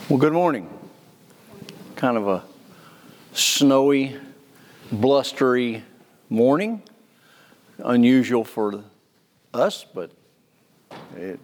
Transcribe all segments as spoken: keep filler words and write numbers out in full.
Well, good morning. Kind of a snowy, blustery morning. Unusual for us, but it,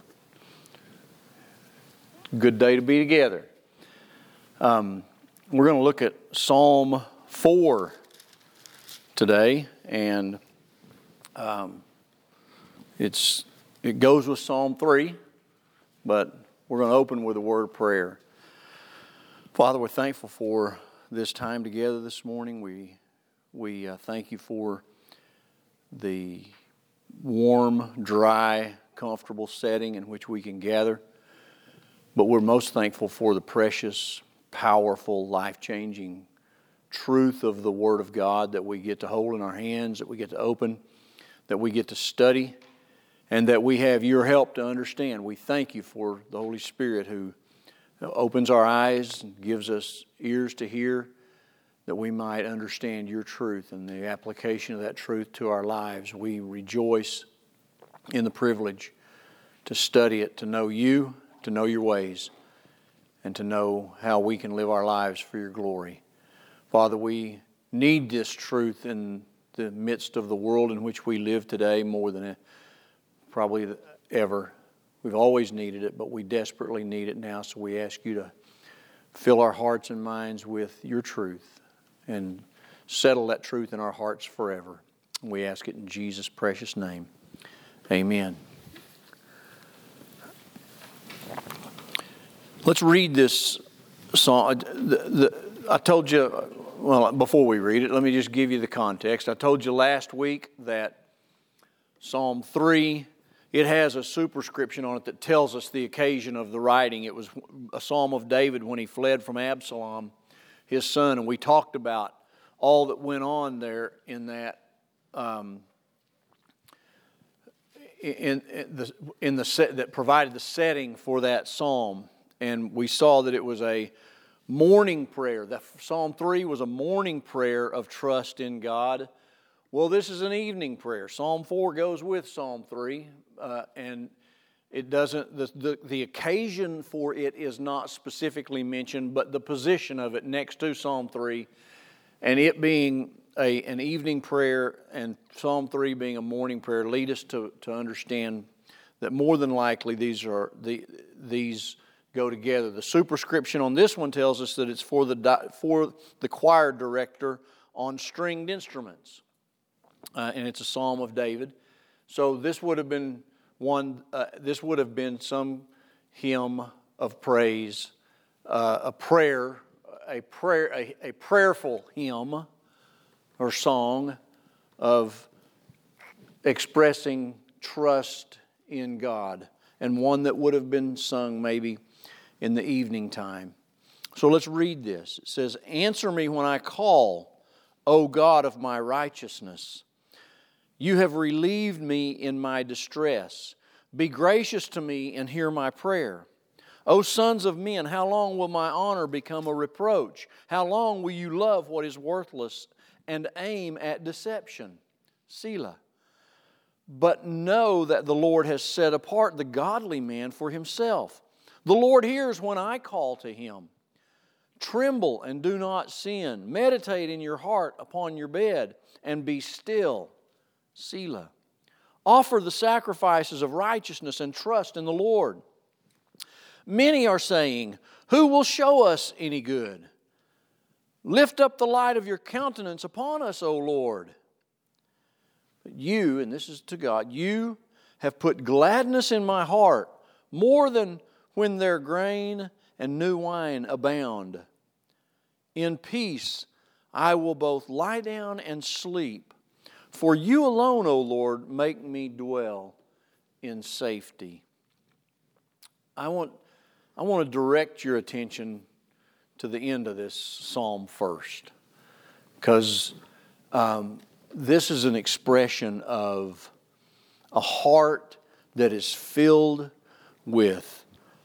good day to be together. Um, we're going to look at Psalm four today, and um, it's it goes with Psalm three, but we're going to open with a word of prayer. Father, we're thankful for this time together this morning. We we uh, thank you for the warm, dry, comfortable setting in which we can gather. But we're most thankful for the precious, powerful, life-changing truth of the Word of God that we get to hold in our hands, that we get to open, that we get to study, and that we have your help to understand. We thank you for the Holy Spirit who opens our eyes and gives us ears to hear, that we might understand your truth and the application of that truth to our lives. We rejoice in the privilege to study it, to know you, to know your ways, and to know how we can live our lives for your glory. Father, we need this truth in the midst of the world in which we live today more than probably ever. We've always needed it, but we desperately need it now, so we ask you to fill our hearts and minds with your truth and settle that truth in our hearts forever. We ask it in Jesus' precious name. Amen. Let's read this song. The, the, I told you, well, before we read it, let me just give you the context. I told you last week that Psalm three, it has a superscription on it that tells us the occasion of the writing. It was a psalm of David when he fled from Absalom, his son, and we talked about all that went on there in that um, in, in the in the set that provided the setting for that psalm, and we saw that it was a morning prayer. That Psalm three was a morning prayer of trust in God. Well, this is an evening prayer. Psalm four goes with Psalm three, uh, and it doesn't, the, the, the occasion for it is not specifically mentioned, but the position of it next to Psalm three, and it being a, an evening prayer and Psalm three being a morning prayer, lead us to, to understand that more than likely these are the these go together. The superscription on this one tells us that it's for the for the choir director on stringed instruments. Uh, and it's a psalm of David. So this would have been one. Uh, this would have been some hymn of praise, uh, a prayer, a prayer, a, a prayerful hymn or song of expressing trust in God, and one that would have been sung maybe in the evening time. So let's read this. It says, "Answer me when I call, O God of my righteousness. You have relieved me in my distress. Be gracious to me and hear my prayer. O sons of men, how long will my honor become a reproach? How long will you love what is worthless and aim at deception? Selah. But know that the Lord has set apart the godly man for himself. The Lord hears when I call to him. Tremble and do not sin. Meditate in your heart upon your bed and be still. Selah. Offer the sacrifices of righteousness and trust in the Lord. Many are saying, who will show us any good? Lift up the light of your countenance upon us, O Lord. But you, and this is to God, you have put gladness in my heart more than when their grain and new wine abound. In peace I will both lie down and sleep. For you alone, O Lord, make me dwell in safety." I want, I want to direct your attention to the end of this psalm first, because um, this is an expression of a heart that is filled with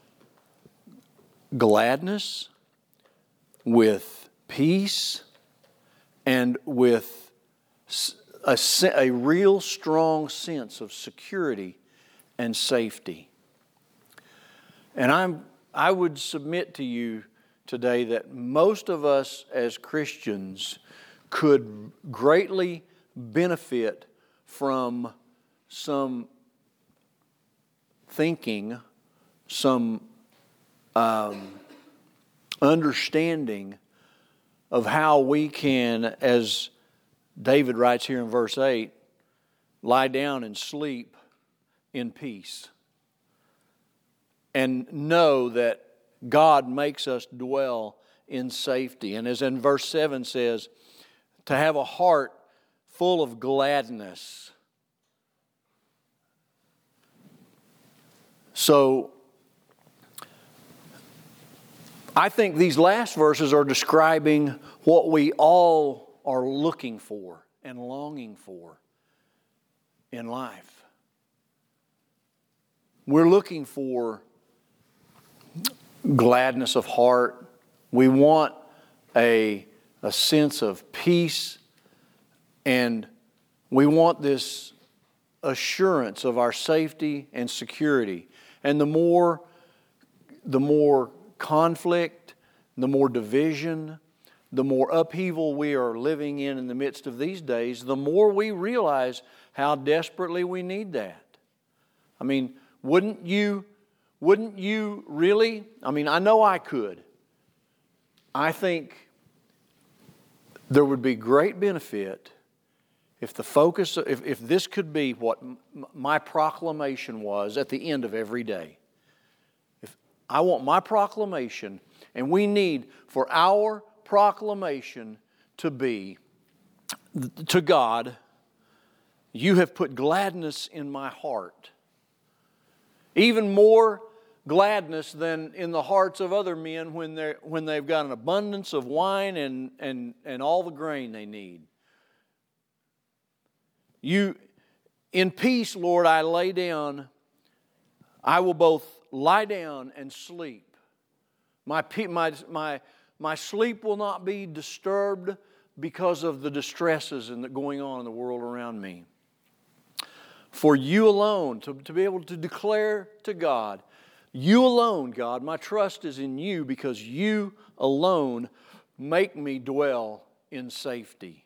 gladness, with peace, and with A, a real strong sense of security and safety. And I'm I would submit to you today that most of us as Christians could greatly benefit from some thinking, some um, understanding of how we can, as David writes here in verse eight, lie down and sleep in peace. And know that God makes us dwell in safety. And as in verse seven says, to have a heart full of gladness. So, I think these last verses are describing what we all are looking for and longing for in life. We're looking for gladness of heart. We want a, a sense of peace, and we want this assurance of our safety and security. And the more, the more conflict, the more division, the more upheaval we are living in in the midst of these days, the more we realize how desperately we need that. I mean, wouldn't you, wouldn't you really? I mean, I know I could. I think there would be great benefit if the focus, if, if this could be what m- my proclamation was at the end of every day. If I want my proclamation, and we need for our proclamation to be to God, you have put gladness in my heart. Even more gladness than in the hearts of other men when they're when they've got an abundance of wine and, and, and all the grain they need. You, in peace, Lord, I lay down. I will both lie down and sleep. My, my, my, my sleep will not be disturbed because of the distresses and the going on in the world around me. For you alone, to, to be able to declare to God, you alone, God, my trust is in you because you alone make me dwell in safety.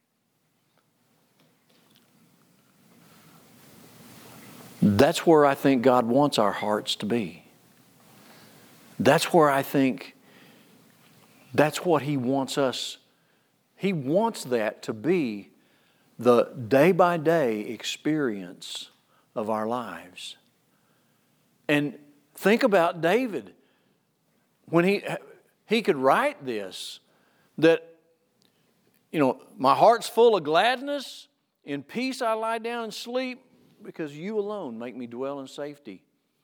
That's where I think God wants our hearts to be. That's where I think that's what He wants us. He wants that to be the day-by-day experience of our lives. And think about David. When he he could write this, that, you know, my heart's full of gladness, in peace I lie down and sleep, because you alone make me dwell in safety.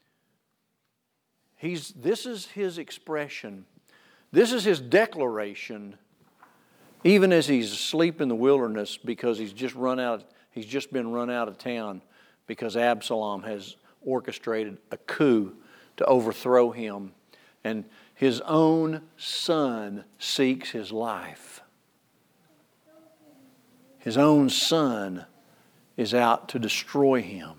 He's, this is his expression. This is his declaration, even as he's asleep in the wilderness because he's just run out, he's just been run out of town because Absalom has orchestrated a coup to overthrow him. And his own son seeks his life. His own son is out to destroy him.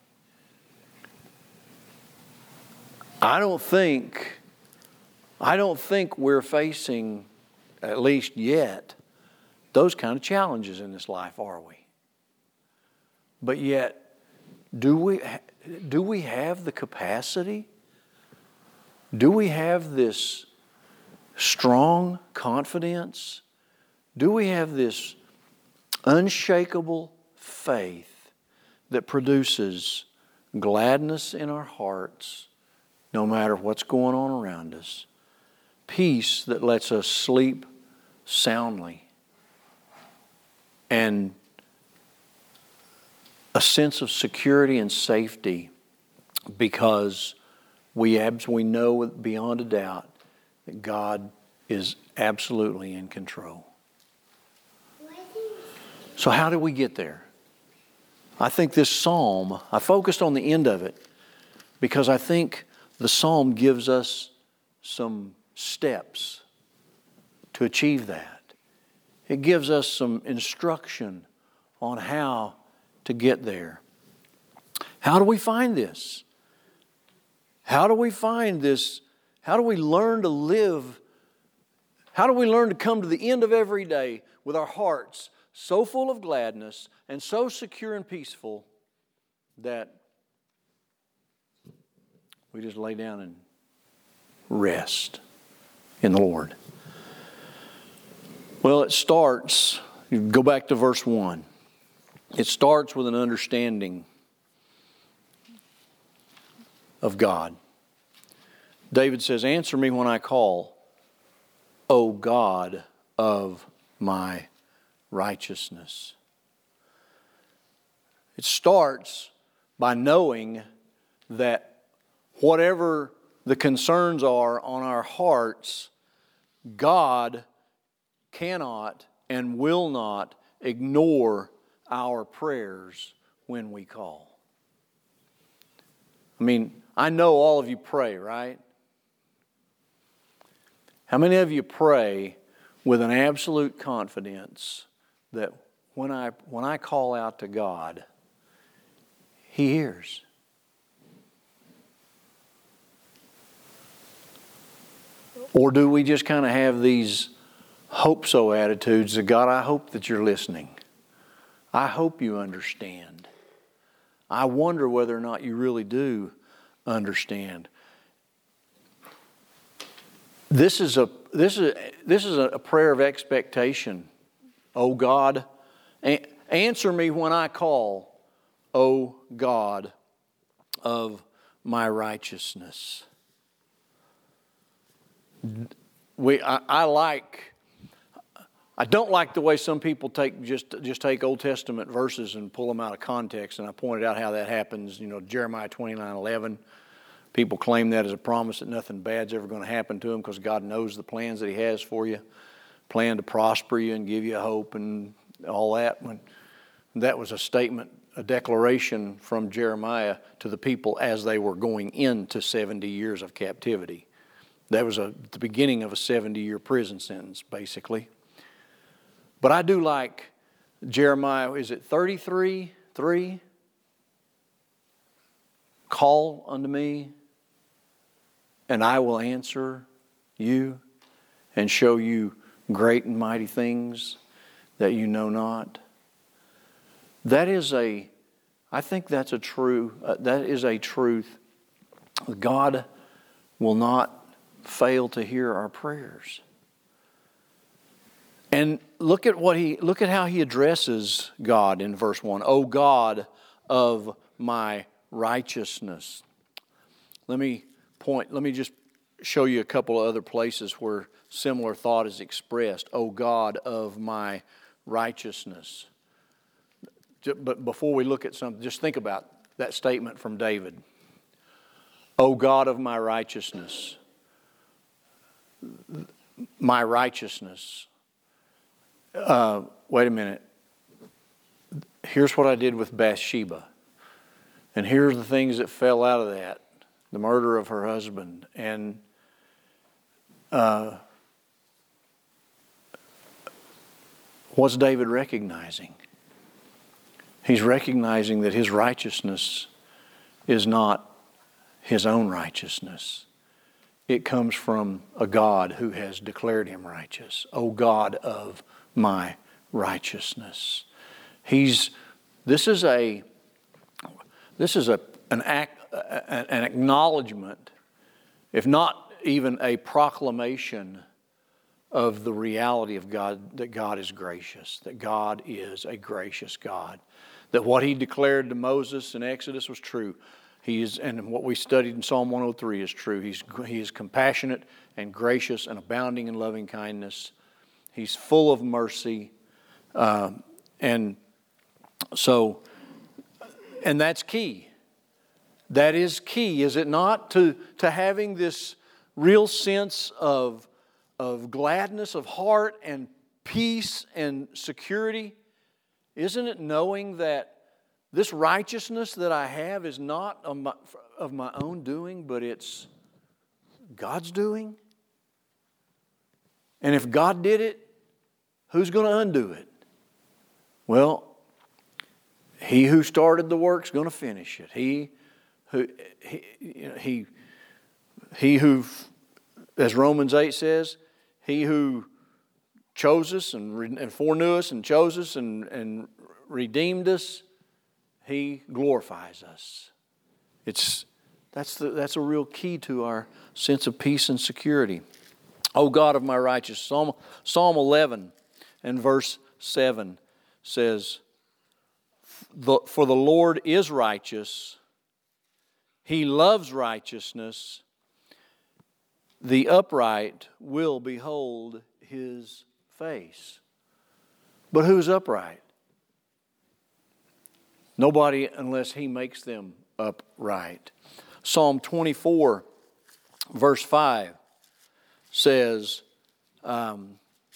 I don't think, I don't think we're facing, at least yet, those kind of challenges in this life, are we? But yet, do we, do we have the capacity? Do we have this strong confidence? Do we have this unshakable faith that produces gladness in our hearts no matter what's going on around us? Peace that lets us sleep soundly, and a sense of security and safety because we abs- we know beyond a doubt that God is absolutely in control. So how do we get there? I think this psalm, I focused on the end of it because I think the psalm gives us some steps to achieve that. It gives us some instruction on how to get there. How do we find this? How do we find this How do we learn to live? How do we learn to come to the end of every day with our hearts so full of gladness and so secure and peaceful that we just lay down and rest in the Lord? Well, it starts, you go back to verse one. It starts with an understanding of God. David says, answer me when I call, O God of my righteousness. It starts by knowing that whatever the concerns are on our hearts, God cannot and will not ignore our prayers when we call. I mean, I know all of you pray, right? How many of you pray with an absolute confidence that when I when I call out to God, He hears? Or do we just kind of have these hope-so attitudes that, God, I hope that you're listening. I hope you understand. I wonder whether or not you really do understand. This is a this is this is a prayer of expectation. O God, a- answer me when I call, O God of my righteousness. We I, I like I don't like the way some people take just just take Old Testament verses and pull them out of context, and I pointed out how that happens. You know, Jeremiah twenty-nine eleven. People claim that as a promise that nothing bad's ever going to happen to them because God knows the plans that He has for you, plan to prosper you and give you hope and all that. When that was a statement, a declaration from Jeremiah to the people as they were going into seventy years of captivity. That was a, the beginning of a seventy-year prison sentence, basically. But I do like Jeremiah, is it thirty-three, three? Call unto me, and I will answer you and show you great and mighty things that you know not. That is a, I think that's a true, uh, that is a truth. God will not fail to hear our prayers. And look at what he, look at how he addresses God in verse one. O God of my righteousness. Let me point, let me just show you a couple of other places where similar thought is expressed. O God of my righteousness. But before we look at something, just think about that statement from David. O God of my righteousness. My righteousness. Uh, wait a minute. Here's what I did with Bathsheba. And here's the things that fell out of that. The murder of her husband. And uh, what's David recognizing? He's recognizing that his righteousness is not his own righteousness. It comes from a God who has declared him righteous. O God of my righteousness. He's, this is a, this is a, an act, an acknowledgement, if not even a proclamation of the reality of God, that God is gracious, that God is a gracious God, that what He declared to Moses in Exodus was true. He is, and what we studied in Psalm one oh three is true. He's, he is compassionate and gracious and abounding in loving kindness. He's full of mercy. Uh, and so, and that's key. That is key, is it not? To, to having this real sense of, of gladness of heart and peace and security. Isn't it knowing that this righteousness that I have is not of my, of my own doing, but it's God's doing? And if God did it, who's going to undo it? Well, He who started the work's going to finish it. He who he, you know, he, he who as Romans eight says, He who chose us and, re- and foreknew us and chose us and, and redeemed us, He glorifies us. It's, that's, the, that's a real key to our sense of peace and security. O God of my righteousness. Psalm, Psalm eleven and verse seven says, For the Lord is righteous, He loves righteousness, the upright will behold His face. But who's upright? Nobody unless He makes them upright. Psalm twenty-four, verse five says, um,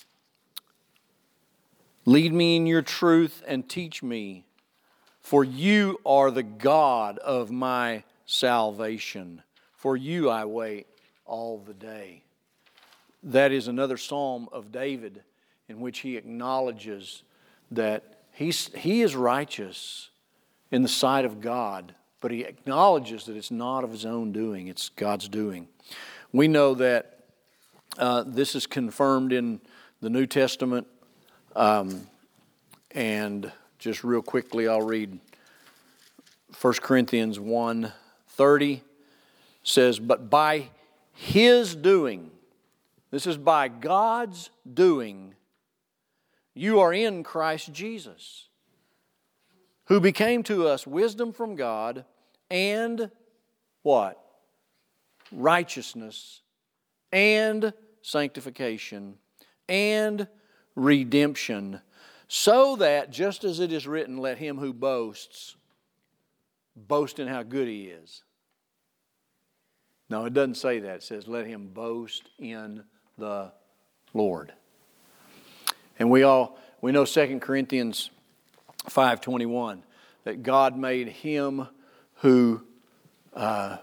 Lead me in your truth and teach me, for you are the God of my salvation. For you I wait all the day. That is another psalm of David in which he acknowledges that he's, he is righteous in the sight of God, but he acknowledges that it's not of his own doing, it's God's doing. We know that uh, this is confirmed in the New Testament, um, and just real quickly I'll read First Corinthians one thirty says, But by His doing, this is by God's doing, you are in Christ Jesus, who became to us wisdom from God and what? Righteousness and sanctification and redemption, so that, just as it is written, let him who boasts boast in how good he is. No, it doesn't say that. It says, let him boast in the Lord. And we all, we know Second Corinthians five twenty-one, that God made him who, uh,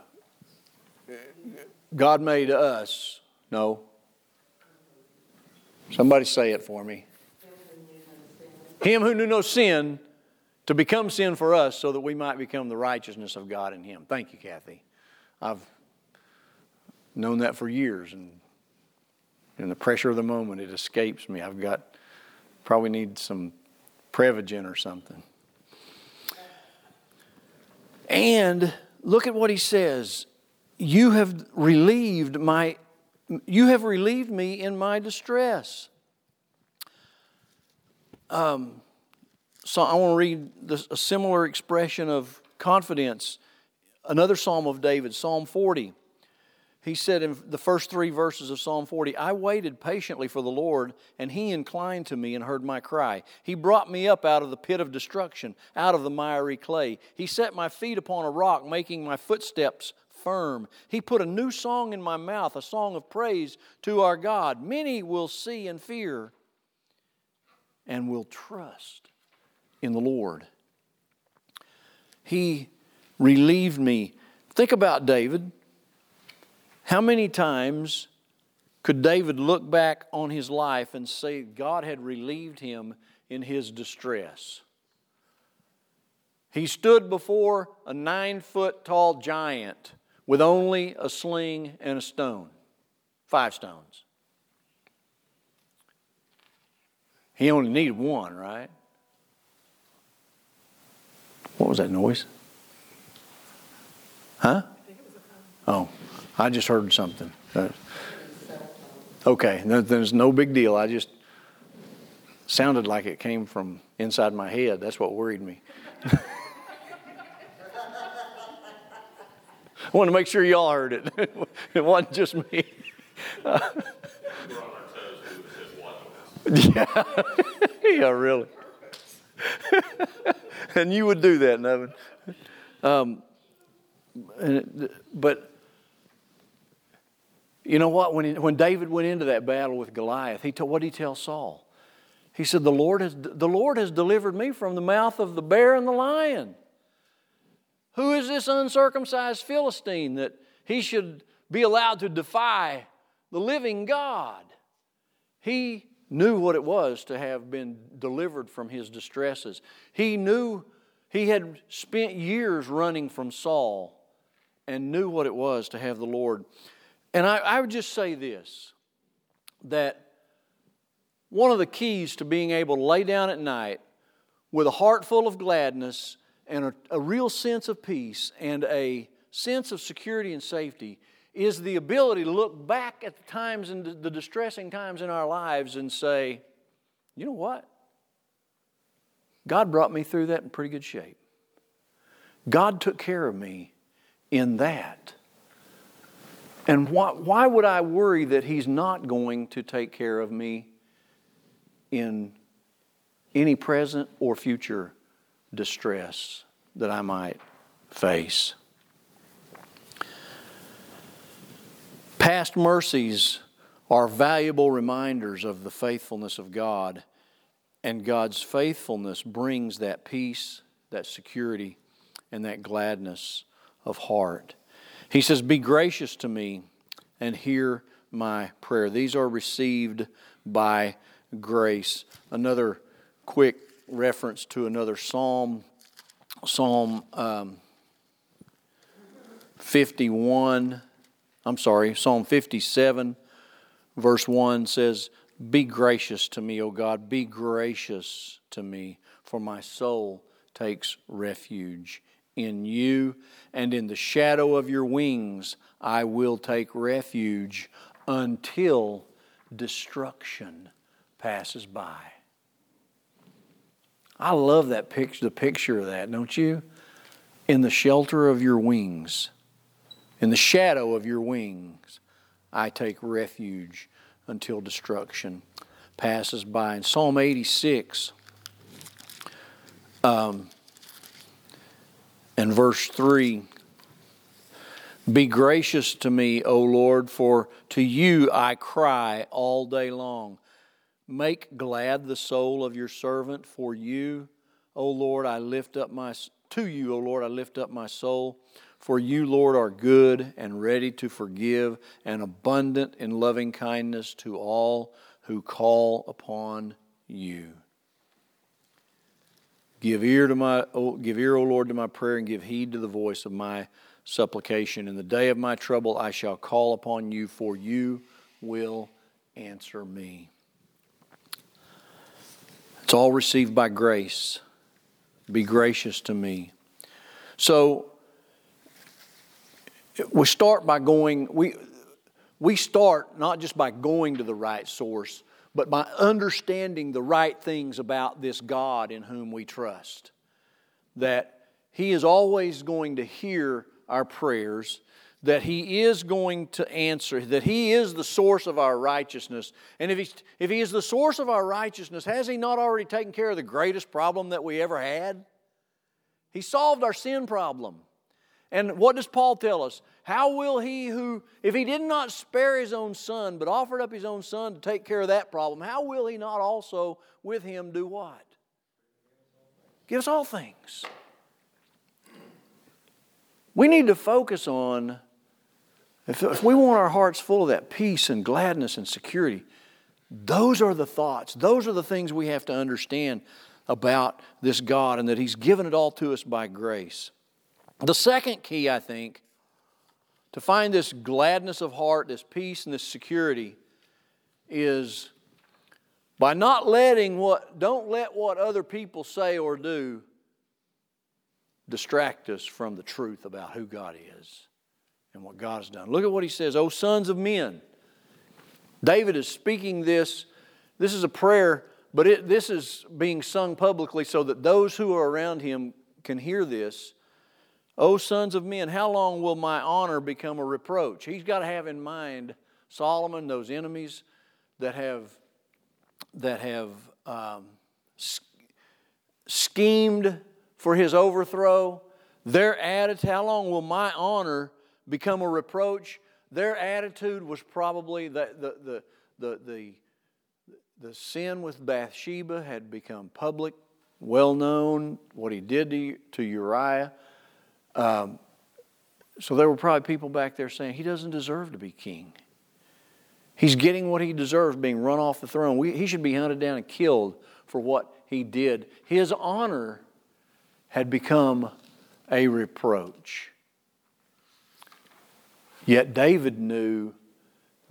God made us, no, somebody say it for me. Him who knew no sin to become sin for us so that we might become the righteousness of God in Him. Thank you, Kathy. I've known that for years, and in the pressure of the moment, it escapes me. I've got, probably need some Prevagen or something. And look at what he says. You have relieved my, you have relieved me in my distress. Um, so I want to read this, a similar expression of confidence. Another Psalm of David, Psalm forty. He said in the first three verses of Psalm forty, I waited patiently for the Lord, and He inclined to me and heard my cry. He brought me up out of the pit of destruction, out of the miry clay. He set my feet upon a rock, making my footsteps firm. He put a new song in my mouth, a song of praise to our God. Many will see and fear and will trust in the Lord. He relieved me. Think about David. How many times could David look back on his life and say God had relieved him in his distress? He stood before a nine-foot-tall giant with only a sling and a stone. Five stones. He only needed one, right? What was that noise? Huh? Oh, I just heard something. Uh, okay, there's no big deal. I just sounded like it came from inside my head. That's what worried me. I want to make sure y'all heard it. It wasn't just me. Uh, yeah, yeah, really. And you would do that, Nevin. Um, and it, but you know what? When he, when David went into that battle with Goliath, he told, what did he tell Saul? He said, "The Lord has the Lord has delivered me from the mouth of the bear and the lion. Who is this uncircumcised Philistine that he should be allowed to defy the living God?" He knew what it was to have been delivered from his distresses. He knew he had spent years running from Saul and knew what it was to have the Lord. And I, I would just say this, that one of the keys to being able to lay down at night with a heart full of gladness and a, a real sense of peace and a sense of security and safety is the ability to look back at the times and the distressing times in our lives and say, you know what? God brought me through that in pretty good shape. God took care of me in that. And why, why would I worry that He's not going to take care of me in any present or future distress that I might face? Past mercies are valuable reminders of the faithfulness of God, and God's faithfulness brings that peace, that security, and that gladness of heart. He says, be gracious to me and hear my prayer. These are received by grace. Another quick reference to another psalm, Psalm um, fifty-one, I'm sorry, Psalm fifty-seven, verse one says, be gracious to me, O God, be gracious to me, for my soul takes refuge in you, and in the shadow of your wings I will take refuge until destruction passes by. I love that picture, the picture of that, don't you? In the shelter of your wings, in the shadow of your wings, I take refuge until destruction passes by. In Psalm eighty-six, um, and verse three, be gracious to me, O Lord, for to you I cry all day long. Make glad the soul of your servant, for you, O Lord, I lift up my to you, O Lord, I lift up my soul. For you, Lord, are good and ready to forgive and abundant in loving kindness to all who call upon you. Give ear to my, oh, give ear, O Lord, to my prayer, and give heed to the voice of my supplication. In the day of my trouble I shall call upon you, for you will answer me. It's all received by grace. Be gracious to me. So, we start by going, we, we start not just by going to the right source, but by understanding the right things about this God in whom we trust. That He is always going to hear our prayers, that He is going to answer, that He is the source of our righteousness. And if He's, if He is the source of our righteousness, has He not already taken care of the greatest problem that we ever had? He solved our sin problem. And what does Paul tell us? How will He who, if He did not spare His own Son, but offered up His own Son to take care of that problem, how will He not also with Him do what? Give us all things. We need to focus on, if, if we want our hearts full of that peace and gladness and security, those are the thoughts, those are the things we have to understand about this God, and that He's given it all to us by grace. The second key, I think, to find this gladness of heart, this peace and this security, is by not letting what, don't let what other people say or do distract us from the truth about who God is and what God has done. Look at what he says, O sons of men. David is speaking this. This is a prayer, but it, this is being sung publicly so that those who are around him can hear this. O sons of men, how long will my honor become a reproach? He's got to have in mind Solomon, those enemies that have, that have um, schemed for his overthrow. Their attitude, how long will my honor become a reproach? Their attitude was probably that the, the, the, the, the sin with Bathsheba had become public, well known, what he did to, to Uriah. Um, so there were probably people back there saying, he doesn't deserve to be king. He's getting what he deserves, being run off the throne. We, he should be hunted down and killed for what he did. His honor had become a reproach. Yet David knew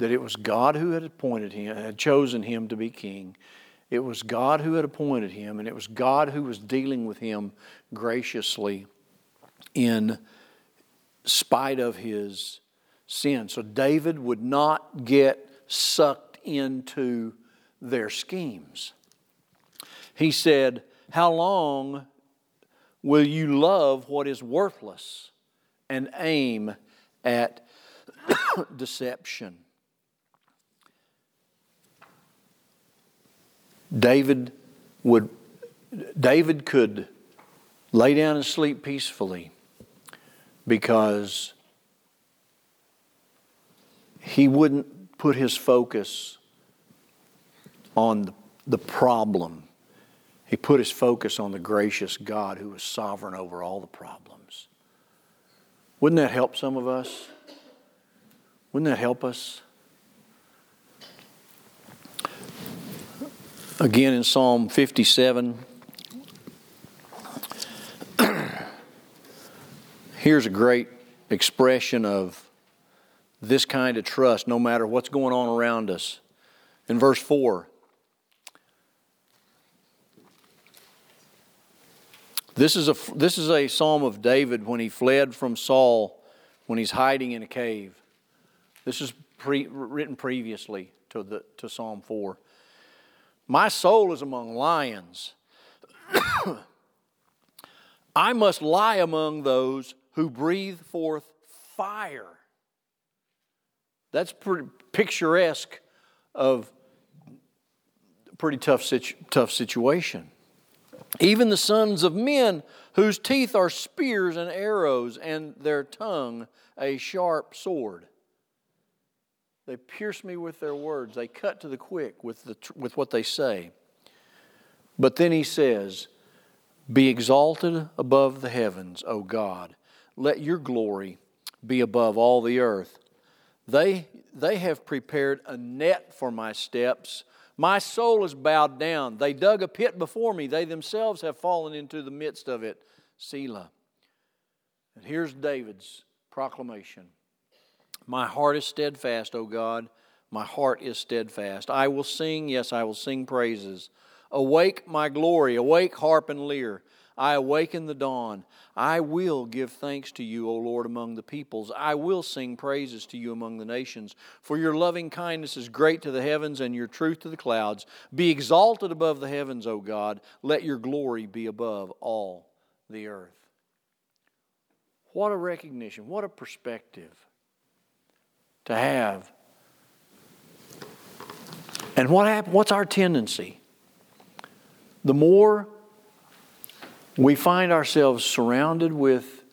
that it was God who had appointed him, had chosen him to be king. It was God who had appointed him, and it was God who was dealing with him graciously in spite of his sin. So David would not get sucked into their schemes. He said, "How long will you love what is worthless and aim at deception?" David would David could lay down and sleep peacefully because he wouldn't put his focus on the, the problem. He put his focus on the gracious God who was sovereign over all the problems. Wouldn't that help some of us? Wouldn't that help us? Again in Psalm fifty-seven, here's a great expression of this kind of trust no matter what's going on around us. In verse four, this is a, this is a psalm of David when he fled from Saul, when he's hiding in a cave. This is pre, written previously to, the, to Psalm four. My soul is among lions. I must lie among those who breathe forth fire. That's pretty picturesque of a pretty tough, situ- tough situation. Even the sons of men whose teeth are spears and arrows and their tongue a sharp sword. They pierce me with their words. They cut to the quick with, the, with what they say. But then he says, be exalted above the heavens, O God. Let your glory be above all the earth. They, they have prepared a net for my steps. My soul is bowed down. They dug a pit before me. They themselves have fallen into the midst of it. Selah. And here's David's proclamation. My heart is steadfast, O God. My heart is steadfast. I will sing, yes, I will sing praises. Awake, my glory. Awake, harp and lyre. I awaken the dawn. I will give thanks to you, O Lord, among the peoples. I will sing praises to you among the nations. For your loving kindness is great to the heavens and your truth to the clouds. Be exalted above the heavens, O God. Let your glory be above all the earth. What a recognition. What a perspective to have. And what happen, what's our tendency? The more we find ourselves surrounded with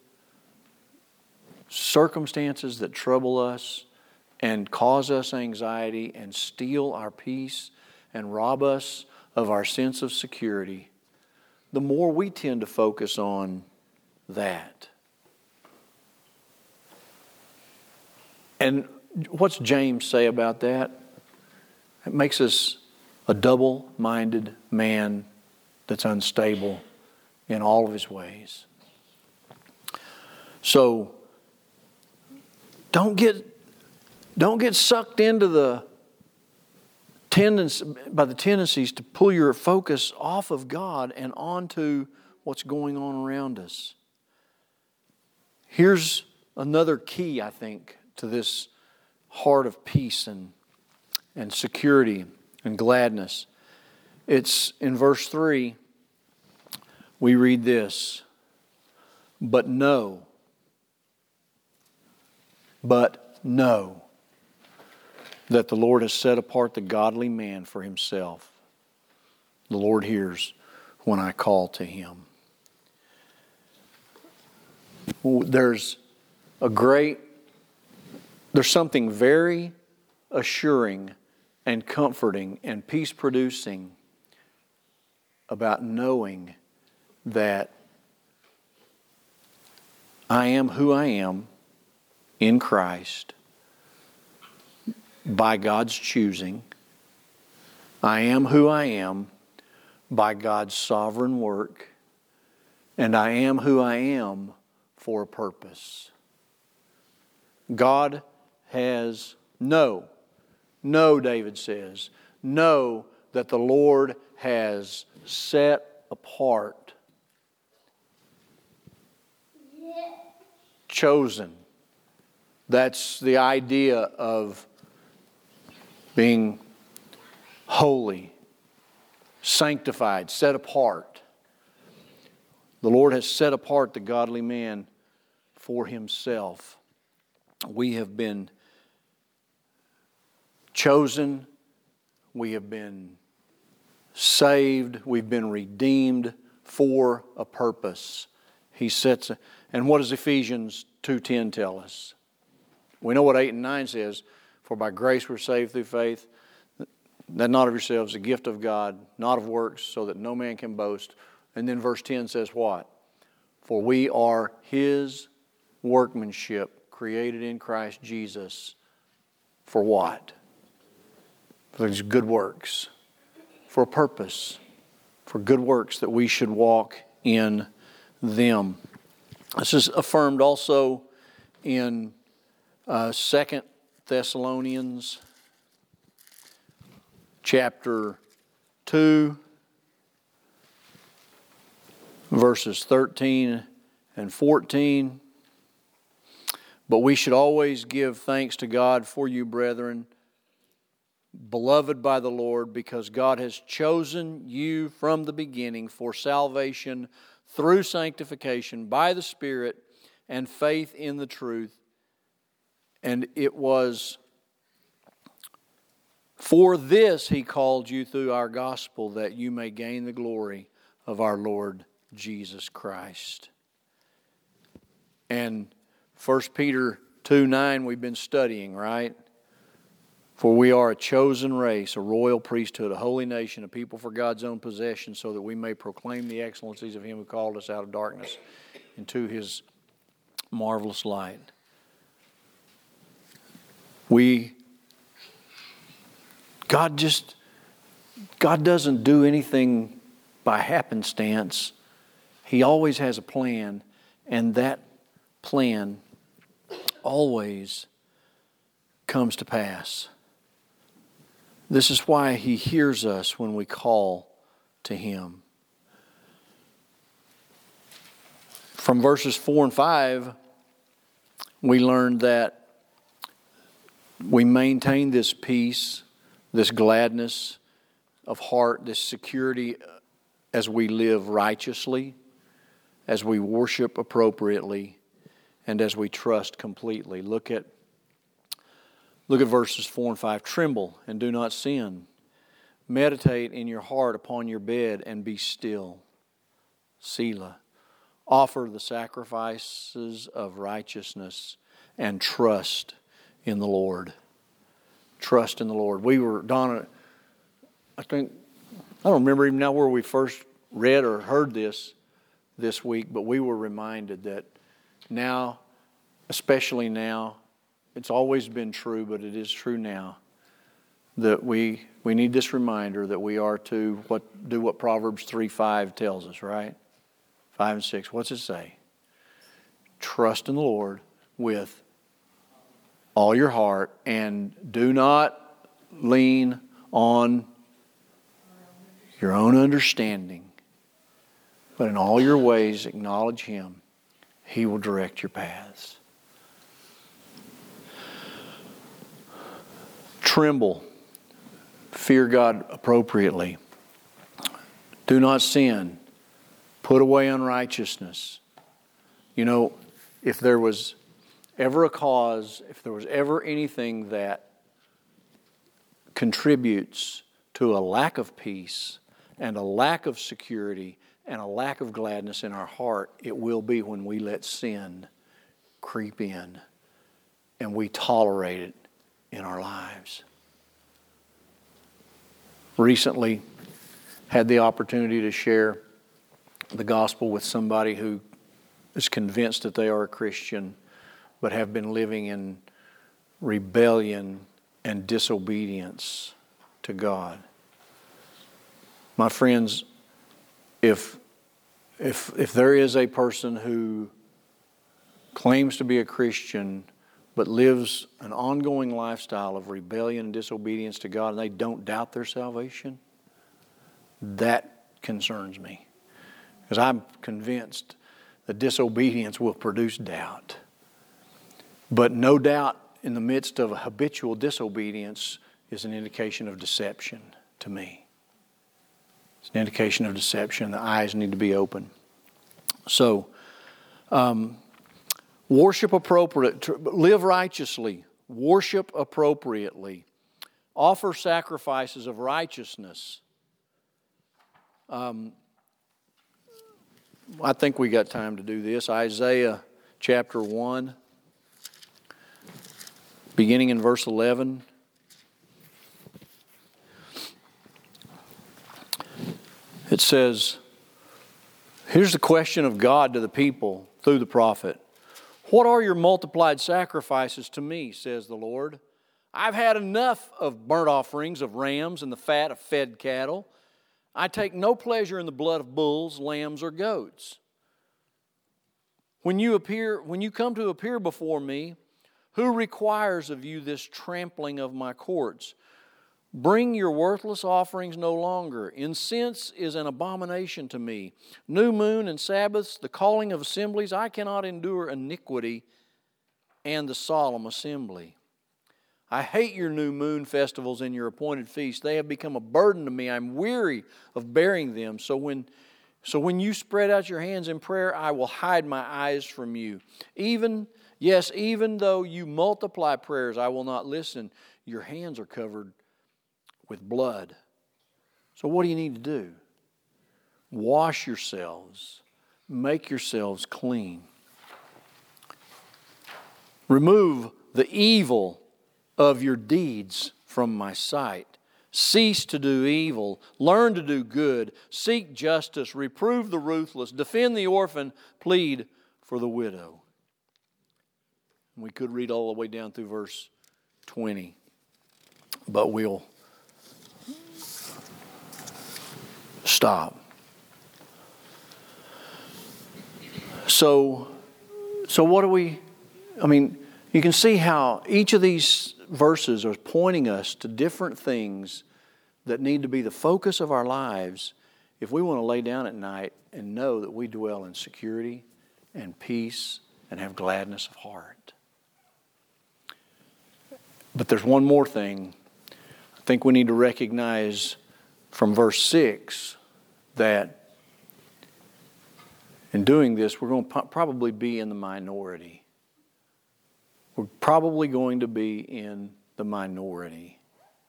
circumstances that trouble us and cause us anxiety and steal our peace and rob us of our sense of security, the more we tend to focus on that. And what's James say about that? It makes us a double-minded man that's unstable in all of his ways. So don't get don't get sucked into the tendency by the tendencies to pull your focus off of God and onto what's going on around us. Here's another key, I think, to this heart of peace and, and security and gladness. It's in verse three, we read this, but know, but know that the Lord has set apart the godly man for himself. The Lord hears when I call to him. There's a great There's something very assuring and comforting and peace-producing about knowing that I am who I am in Christ by God's choosing. I am who I am by God's sovereign work. And I am who I am for a purpose. God has, know Know, David says, know that the Lord has set apart, chosen. That's the idea of being holy, sanctified, set apart. The Lord has set apart the godly man for Himself. We have been chosen. We have been saved. We've been redeemed for a purpose. He sets, a, and what does Ephesians two ten tell us? We know what eight and nine says. For by grace we're saved through faith, that not of yourselves, a gift of God, not of works, so that no man can boast. And then verse ten says what? For we are His workmanship, created in Christ Jesus. For what? For these good works. For a purpose. For good works that we should walk in them. This is affirmed also in uh, Second Thessalonians chapter two, verses thirteen and fourteen. But we should always give thanks to God for you, brethren, beloved by the Lord, because God has chosen you from the beginning for salvation through sanctification by the Spirit and faith in the truth. And it was for this He called you through our gospel, that you may gain the glory of our Lord Jesus Christ. And First Peter two nine we've been studying, right? For we are a chosen race, a royal priesthood, a holy nation, a people for God's own possession, so that we may proclaim the excellencies of Him who called us out of darkness into His marvelous light. We, God just, God doesn't do anything by happenstance. He always has a plan, and that plan always comes to pass. This is why He hears us when we call to Him. From verses four and five, we learned that we maintain this peace, this gladness of heart, this security as we live righteously, as we worship appropriately, and as we trust completely. Look at Look at verses four and five. Tremble and do not sin. Meditate in your heart upon your bed and be still. Selah. Offer the sacrifices of righteousness and trust in the Lord. Trust in the Lord. We were, Donna, I think, I don't remember even now where we first read or heard this this week, but we were reminded that now, especially now, it's always been true, but it is true now, that we we need this reminder that we are to what do what Proverbs three five tells us, right? five and six. What's it say? Trust in the Lord with all your heart and do not lean on your own understanding, but in all your ways acknowledge Him. He will direct your paths. Tremble. Fear God appropriately. Do not sin. Put away unrighteousness. You know, if there was ever a cause, if there was ever anything that contributes to a lack of peace and a lack of security and a lack of gladness in our heart, it will be when we let sin creep in and we tolerate it in our lives. Recently, had the opportunity to share the gospel with somebody who is convinced that they are a Christian, but have been living in rebellion and disobedience to God. My friends, if if if there is a person who claims to be a Christian but lives an ongoing lifestyle of rebellion and disobedience to God, and they don't doubt their salvation, that concerns me. Because I'm convinced that disobedience will produce doubt. But no doubt in the midst of a habitual disobedience is an indication of deception to me. It's an indication of deception. The eyes need to be open. So, um, worship appropriate, live righteously, worship appropriately, offer sacrifices of righteousness. Um, I think we got time to do this. Isaiah chapter one, beginning in verse eleven. It says, here's the question of God to the people through the prophet. What are your multiplied sacrifices to me, says the Lord? I've had enough of burnt offerings of rams and the fat of fed cattle. I take no pleasure in the blood of bulls, lambs, or goats. When you appear, when you come to appear before me, who requires of you this trampling of my courts? Bring your worthless offerings no longer. Incense is an abomination to me. New moon and Sabbaths, the calling of assemblies, I cannot endure iniquity and the solemn assembly. I hate your new moon festivals and your appointed feasts. They have become a burden to me. I'm weary of bearing them. So when, so when you spread out your hands in prayer, I will hide my eyes from you. Even, yes, even though you multiply prayers, I will not listen. Your hands are covered with blood. So what do you need to do? Wash yourselves. Make yourselves clean. Remove the evil of your deeds from my sight. Cease to do evil. Learn to do good. Seek justice. Reprove the ruthless. Defend the orphan. Plead for the widow. We could read all the way down through verse twenty, but we'll stop. So, so what do we, I mean, you can see how each of these verses are pointing us to different things that need to be the focus of our lives if we want to lay down at night and know that we dwell in security and peace and have gladness of heart. But there's one more thing I think we need to recognize from verse six, that in doing this, we're going to probably be in the minority. We're probably going to be in the minority.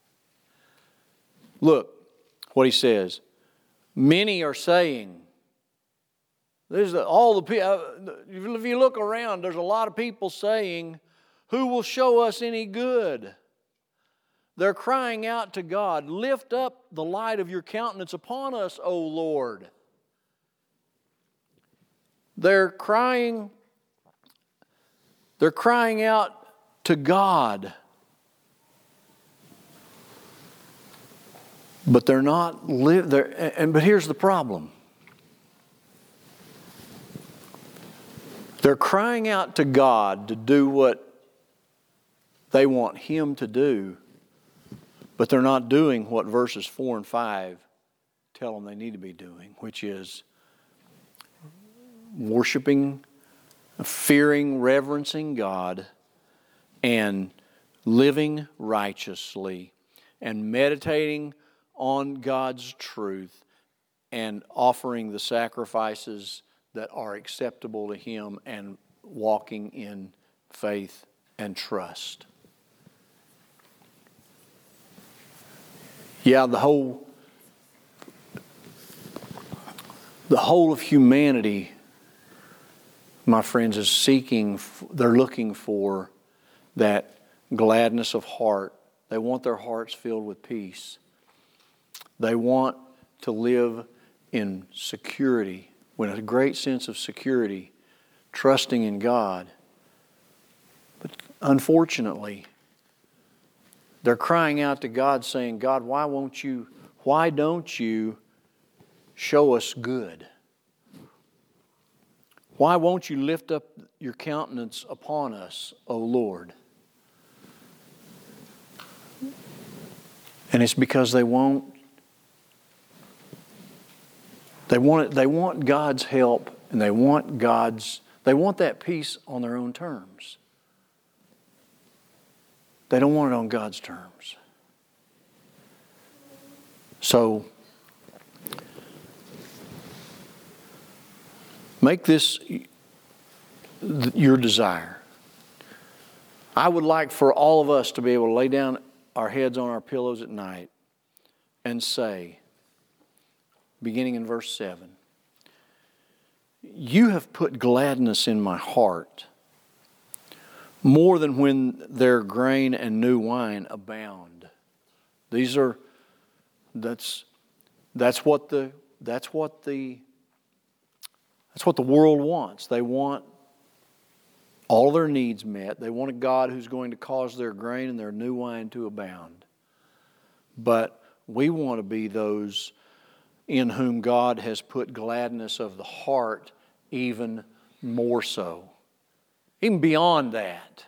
Look what he says. Many are saying, there's the, all the people, if you look around, there's a lot of people saying, who will show us any good? They're crying out to God, lift up the light of your countenance upon us, O Lord. They're crying, they're crying out to God. But they're not live there. And but here's the problem. They're crying out to God to do what they want Him to do. But they're not doing what verses four and five tell them they need to be doing, which is worshiping, fearing, reverencing God, and living righteously, and meditating on God's truth, and offering the sacrifices that are acceptable to Him, and walking in faith and trust. Yeah, the whole the whole of humanity, my friends, is seeking, they're looking for that gladness of heart. They want their hearts filled with peace. They want to live in security, with a great sense of security, trusting in God. But unfortunately, they're crying out to God saying, God, why won't you, why don't you show us good? Why won't you lift up your countenance upon us, O Lord? And it's because they won't, they want it, they want God's help, and they want God's, they want that peace on their own terms. They don't want it on God's terms. So, make this your desire. I would like for all of us to be able to lay down our heads on our pillows at night and say, beginning in verse seven, you have put gladness in my heart more than when their grain and new wine abound. These are, that's, that's what the, that's what the, that's what the world wants. They want all their needs met. They want a God who's going to cause their grain and their new wine to abound. But we want to be those in whom God has put gladness of the heart even more so. Even beyond that.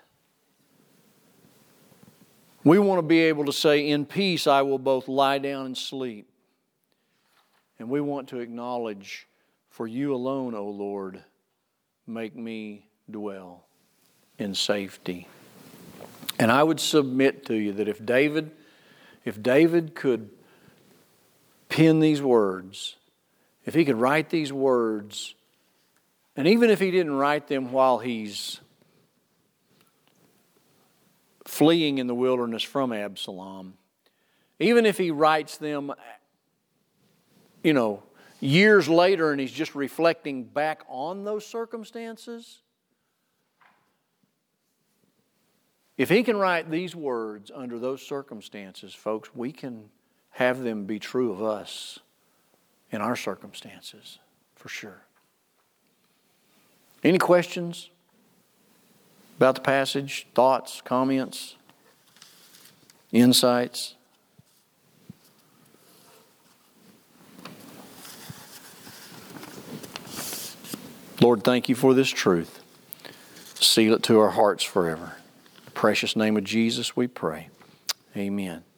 We want to be able to say, in peace I will both lie down and sleep. And we want to acknowledge, for you alone, O Lord, make me dwell in safety. And I would submit to you that if David, if David could pen these words, if he could write these words, and even if he didn't write them while he's fleeing in the wilderness from Absalom, even if he writes them, you know, years later and he's just reflecting back on those circumstances, if he can write these words under those circumstances, folks, we can have them be true of us in our circumstances, for sure. Any questions about the passage? Thoughts, comments, insights? Lord, thank you for this truth. Seal it to our hearts forever. In the precious name of Jesus we pray. Amen.